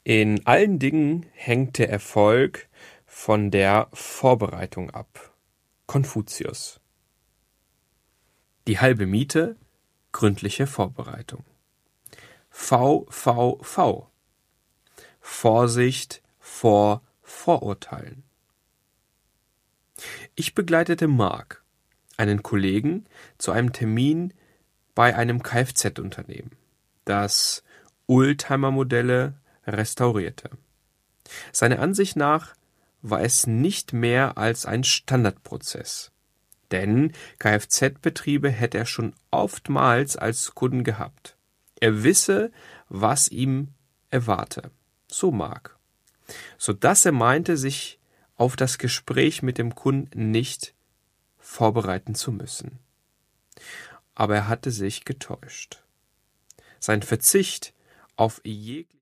In allen Dingen hängt der Erfolg von der Vorbereitung ab. Konfuzius. Die halbe Miete, gründliche Vorbereitung. VVV. Vorsicht vor Vorurteilen. Ich begleitete Mark, einen Kollegen, zu einem Termin bei einem Kfz-Unternehmen, das Oldtimer-Modelle restaurierte. Seiner Ansicht nach war es nicht mehr als ein Standardprozess, denn Kfz-Betriebe hätte er schon oftmals als Kunden gehabt. Er wisse, was ihm erwarte, so Mark, sodass er meinte, sich auf das Gespräch mit dem Kunden nicht vorbereiten zu müssen. Aber er hatte sich getäuscht. Sein Verzicht auf jegliche